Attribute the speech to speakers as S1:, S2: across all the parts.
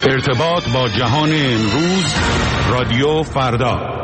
S1: ارتباط با جهان امروز، رادیو فردا.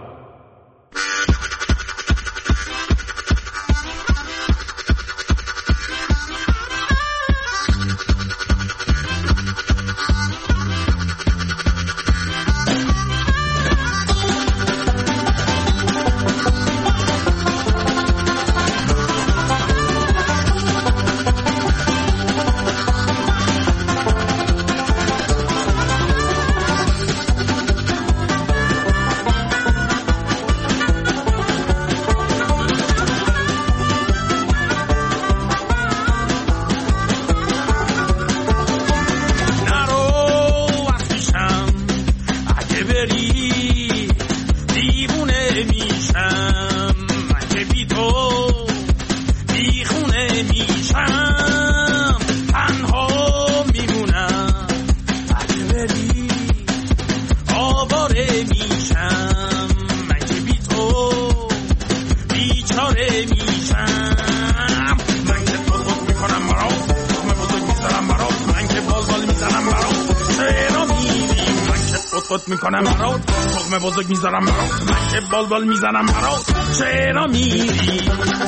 S2: میکنم برات تخم بزرگ میذارم برات، من که بال میزنم برات، چرا میری؟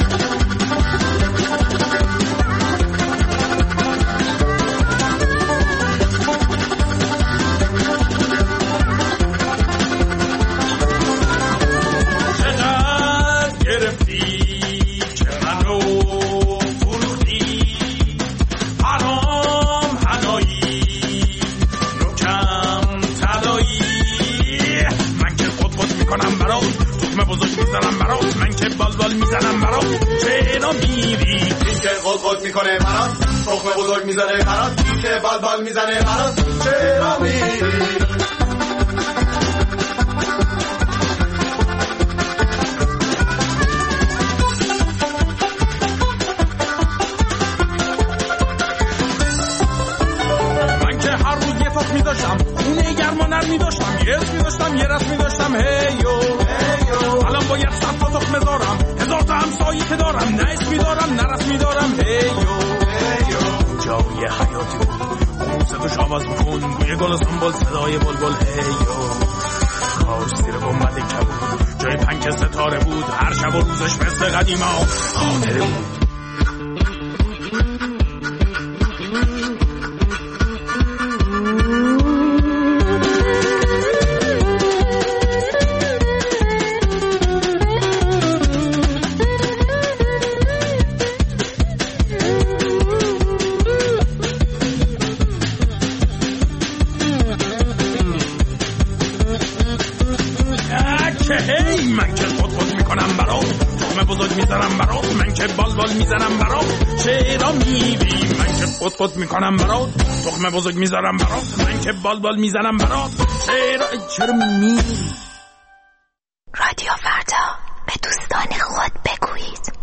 S2: چقدر گرفتی که منو فروختی، حرام حنایی نکم تلایی، من که خود میکنم برات تخم بزرگ میزنم برات، من که بال میزنم برات، چرا میری؟
S3: این که خود میکنه برات تخم بزرگ میزنه برات، این که بال میزنه برات، چرا میری؟
S2: خونه گرما نرمی داشتم، یه اسمی داشتم، یه رسمی داشتم، هیو الان باید 100 تا تخم دارم، 1000 تا همسایی که دارم، نه اسمی دارم نه رسمی دارم، هیو جای حیاتی بود صداش آواز بخون، بوی گل سنبل صدای بلبل، هیو کاش زیر گنبد کبود جای پنک ستاره بود، هر شب و روزش مثل قدیما خاطره بود. من که خود میکنم برات تخم بزرگ میزنم برات، من که بال میزنم برات، چرا میری؟ من که خود میکنم برات تخم بزرگ میزنم برات، من که بال میزنم برات، چرا میری؟
S4: رادیو فردا، به دوستان خود بگویید.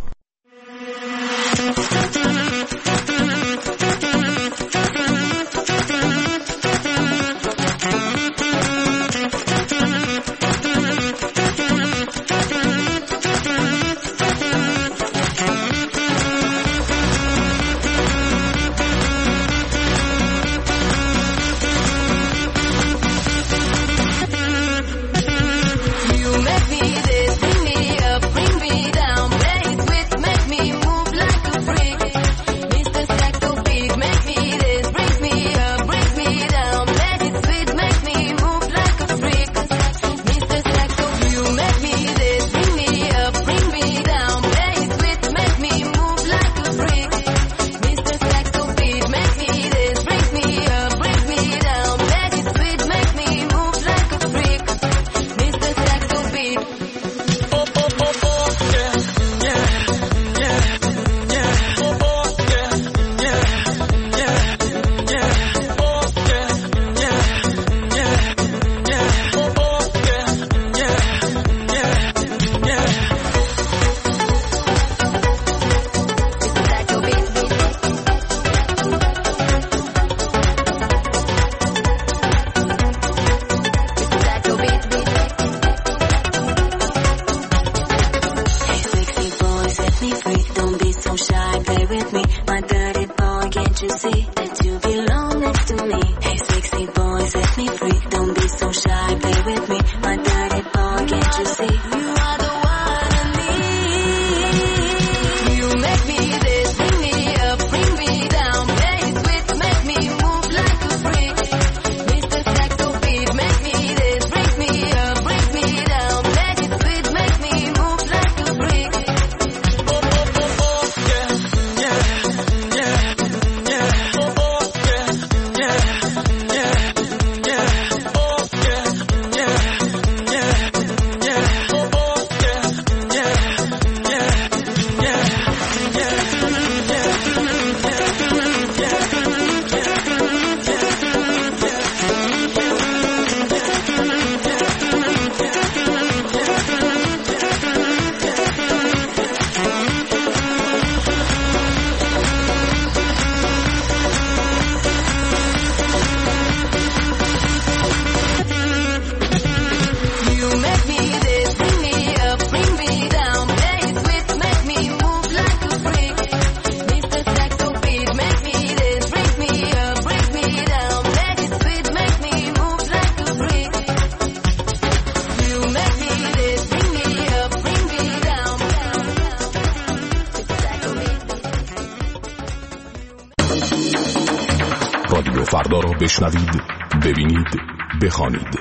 S5: فردا را بشنوید، ببینید، بخوانید.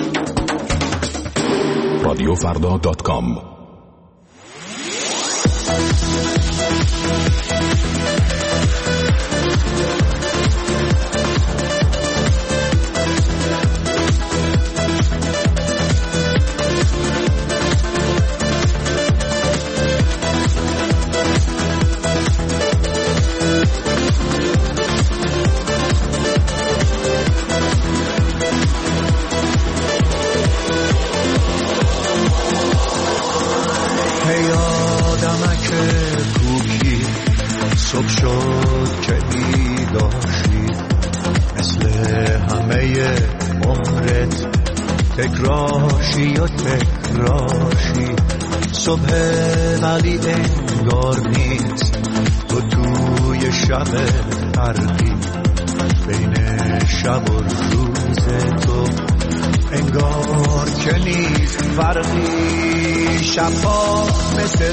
S5: رادیوفردا.com.
S6: صبح شد که بیداشی، مثل همه عمرت تکراشی و تکراشی. صبح ولی انگار نیست، تو توی شب فرقی، بین شب و روز تو انگار که نیست فرقی. شبها مثل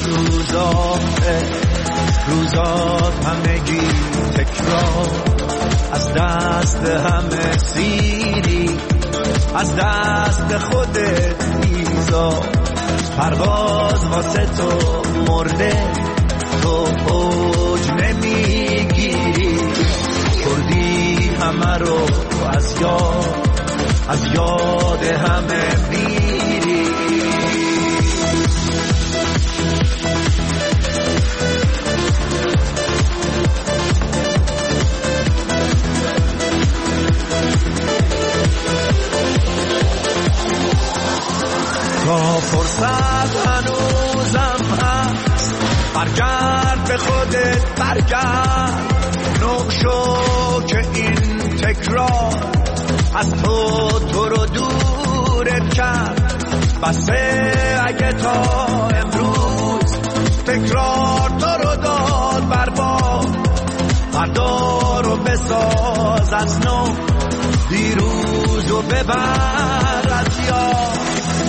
S6: روزات همگی تکرار، از دست همه سیری، از دست خودت بیزار. پرواز واسه تو مرده، تو اوج نمیگیری، کردی همه رو از یاد همه میری. تا فرصت هنوزم هست، برگرد به خودت، برگرد. نو شو که این تکرار از تو رو دورت کرد. بسه اگه تا امروز تکرار تو رو داد برباد، فردا رو بساز از نو، دیروز رو ببر از یاد.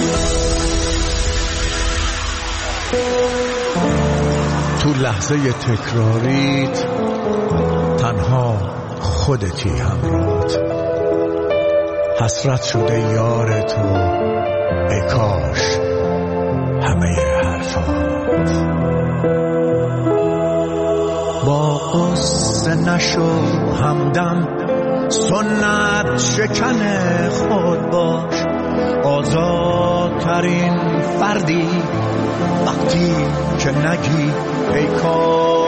S7: تو لحظه تکراریت تنها خودتی همراهت، حسرت شده یار تو، ای کاش همه حرفات. با قصه نشو همدم، سنت شکن خود باش. آزادترین فردی وقتی که نگی ای کاش.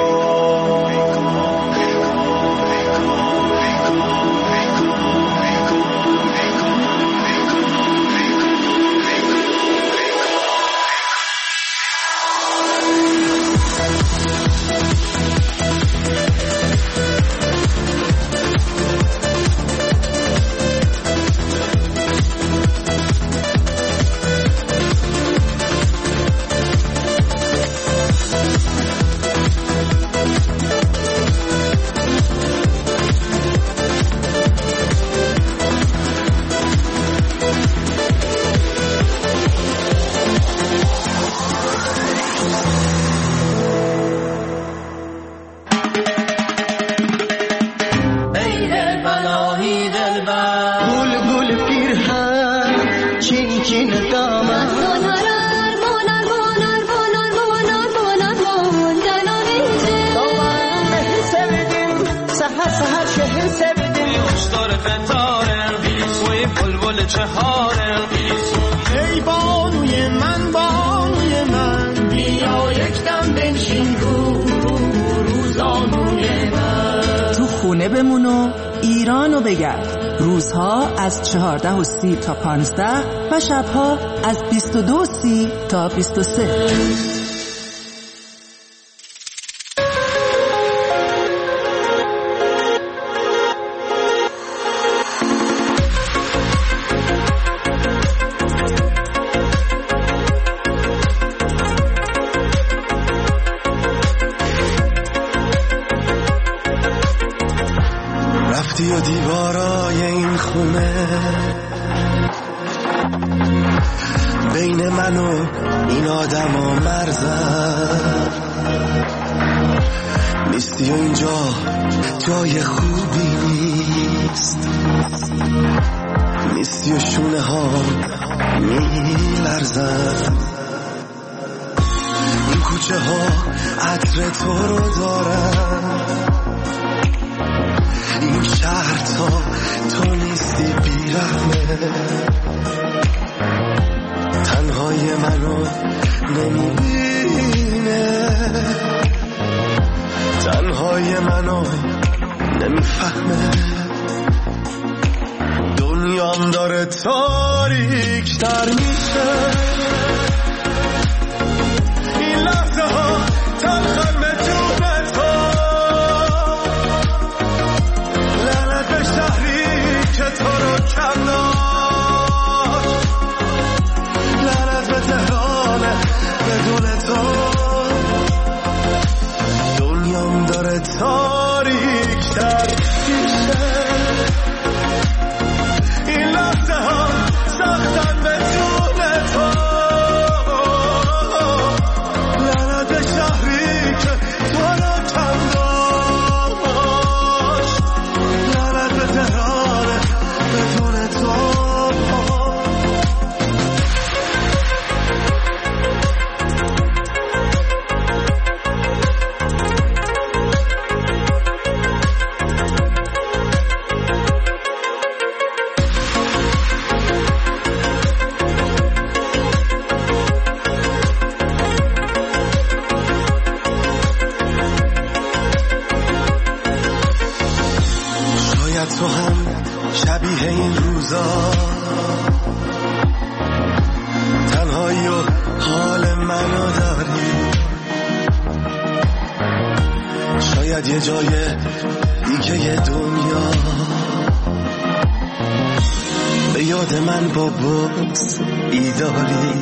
S8: ای بانوی من بیا یک دم بنشین روزانوی من.
S9: تو خونه بمون و ایرانو بگرد. روزها از 14:30 تا 15 و شبها از 22:30 تا 23.
S6: رفتی و دیوارای این خونه بین من و این آدم و مرزم نیستی و اینجا جای خوبی نیست، نیستی و شونه ها میلرزن، این کوچه ها عطر تو رو دارن، این شهر تو نیستی بیرحمه، تنهای منو نمیبینه، تنهای منو نمیفهمه، دنیام داره تاریک تر میشه، این لحظه ها تلخن به جون تو، لعنت به شهری که تو رو کم داشت، لعنت به تهران بدون تو، دنیام داره تاریک تر میشه، این لحظه ها سختن به جون تو، لعنت به شهری که تو رو کم داشت، لعنت به تهران بدون تو. تو هم شبیه این روزا تنهایی و حال منو داری، شاید یه جای دیگه دنیا به یاد من با بغض بیداری،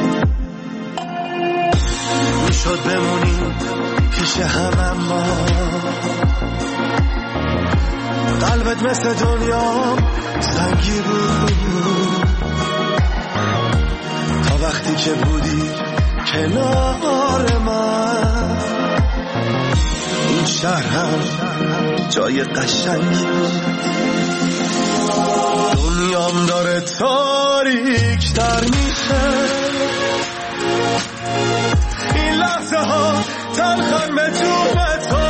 S6: میشد بمونیم پیش هم اما قلبت مثل دنیا سنگی بود، تا وقتی که بودی کنار من، این شهر هم جای قشنگی بود، دنیام داره تاریک تر میشه، این لحظه ها تلخن به جون تو،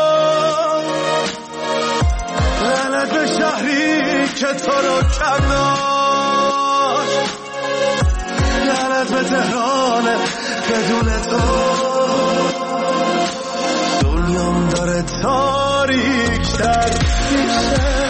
S6: لعنت به شهری که تو رو کم داشت، لعنت به تهران بدون تو، دنیام داره تاریک تر میشه.